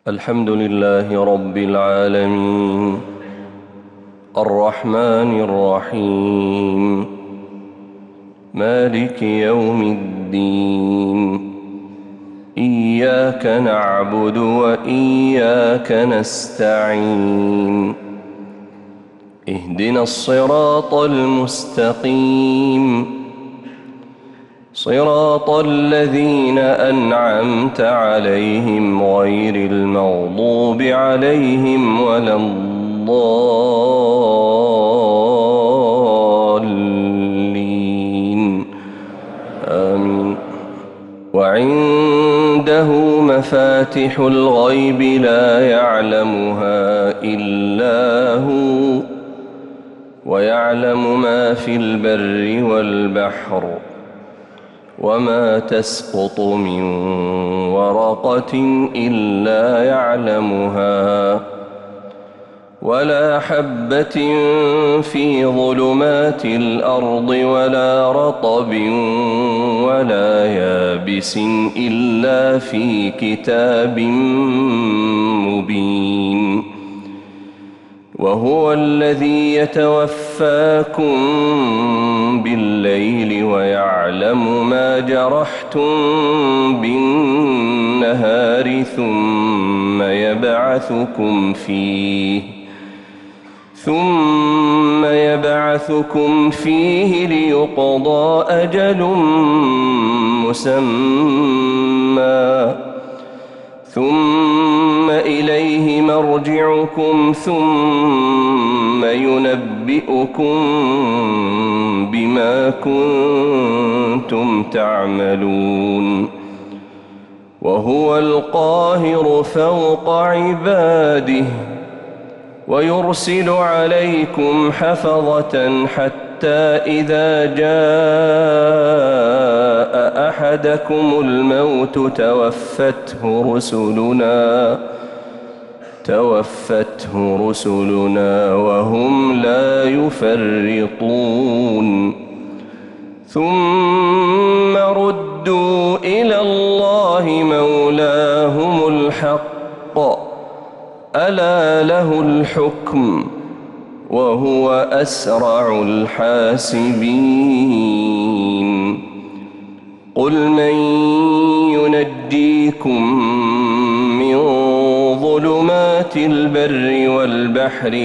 الحمد لله رب العالمين الرحمن الرحيم مالك يوم الدين إياك نعبد وإياك نستعين اهدنا الصراط المستقيم صراط الذين أنعمت عليهم غير المغضوب عليهم ولا الضالين آمين. وعنده مفاتح الغيب لا يعلمها إلا هو ويعلم ما في البر والبحر وما تسقط من ورقة إلا يعلمها ولا حبة في ظلمات الأرض ولا رطب ولا يابس إلا في كتاب مبين. وهو الذي يتوفاكم بالليل ويعلم ما جرحتم بالنهار ثم يبعثكم فيه ليقضى أجل مسمى ثم إليه مرجعكم ثم ينبئكم بما كنتم تعملون. وهو القاهر فوق عباده ويرسل عليكم حفظة حتى إذا جاء أحدكم الموت توفته رسلنا وهم لا يفرطون ثم ردوا إلى الله مولاهم الحق ألا له الحكم وهو أسرع الحاسبين. قل من ينجيكم من ظلمات البر والبحر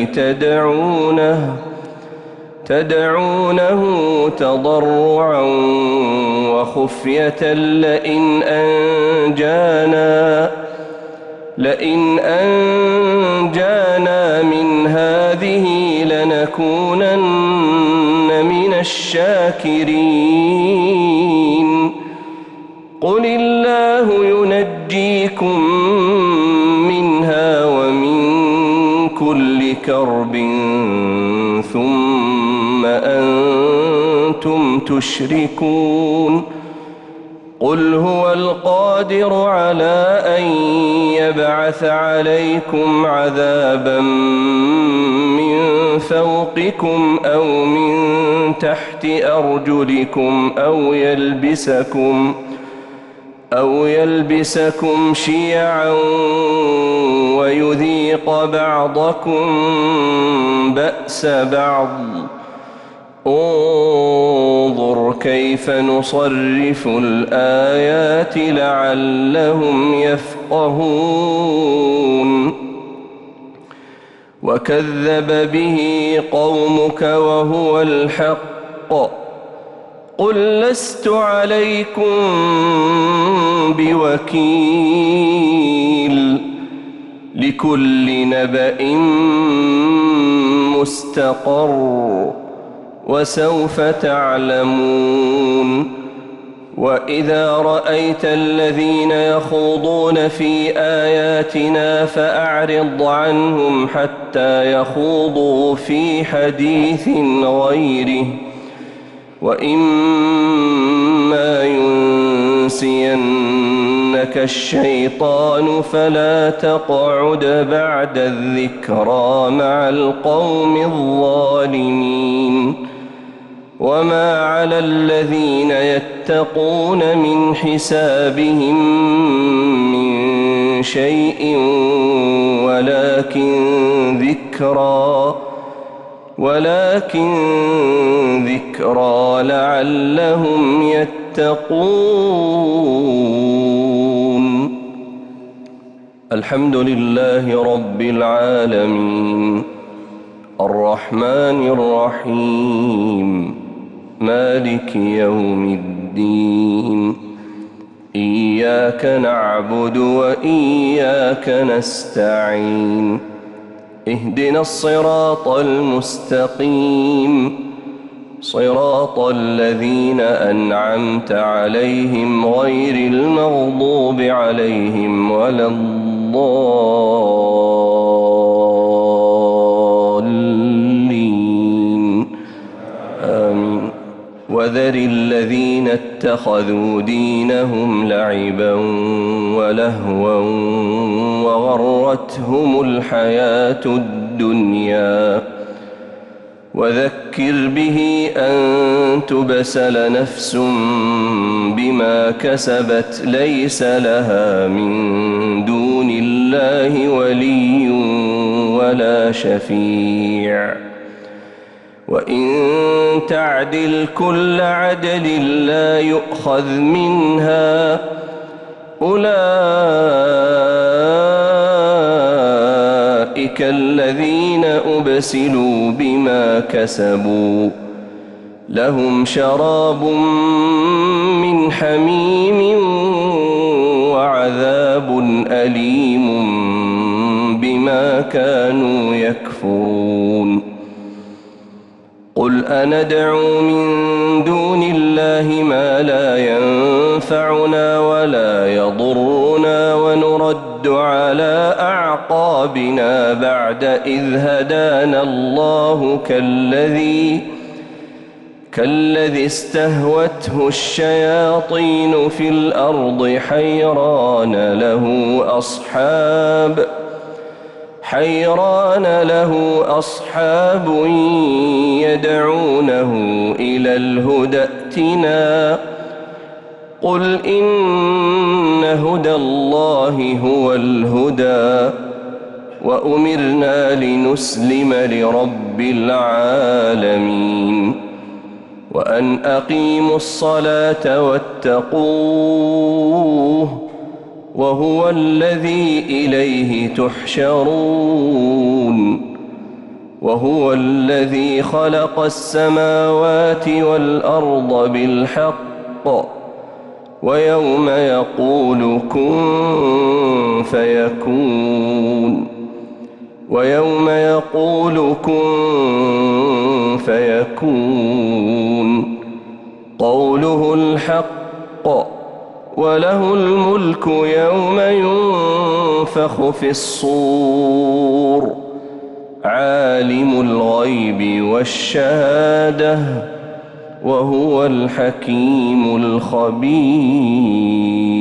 تدعونه تضرعا وخفية لئن أنجانا من هذه لنكونن من الشاكرين. قل الله ينجيكم منها ومن كل كرب ثم أنتم تشركون. قل هو القادر على أن يبعث عليكم عذابا من فوقكم أو من تحت أرجلكم أو يلبسكم شيعا ويذيق بعضكم بأس بعض. انظر كيف نصرف الآيات لعلهم يفقهون. وكذب به قومك وهو الحق. قل لست عليكم بوكيل لكل نبأ مستقر وسوف تعلمون. وإذا رأيت الذين يخوضون في آياتنا فأعرض عنهم حتى يخوضوا في حديث غيره وإما ينسينك الشيطان فلا تقعد بعد الذكرى مع القوم الظالمين. وما على الذين يتقون من حسابهم من شيء ولكن ذكرى لعلهم يتقون. الحمد لله رب العالمين، الرحمن الرحيم، مالك يوم الدين، إياك نعبد وإياك نستعين، اهدنا الصراط المستقيم، صراط الذين أنعمت عليهم غير المغضوب عليهم ولا الضالين، آمين. وذر الذين اتخذوا دينهم لعبا ولهوا وغرتهم الحياة الدنيا، وذكر به أن تبسل نفس بما كسبت ليس لها من دون الله ولي ولا شفيع، وإن تعدل كل عدل لا يؤخذ منها، أولئك الذين أبسلوا بما كسبوا، لهم شراب من حميم وعذاب أليم بما كانوا يكفرون. قل أندعو من دون الله ما لا ينفعنا ولا يضرنا ونرد على أعقابنا بعد إذ هدانا الله كالذي استهوته الشياطين في الأرض حيران له أصحاب يدعونه إلى الهدى ائتنا، قل إن هدى الله هو الهدى، وأمرنا لنسلم لرب العالمين، وأن أقيموا الصلاة واتقوه وهو الذي إليه تحشرون، وهو الذي خلق السماوات والأرض بالحق، ويوم يقول كن فيكون قوله الحق، وله الملك يوم ينفخ في الصور، عالم الغيب والشهادة وهو الحكيم الخبير.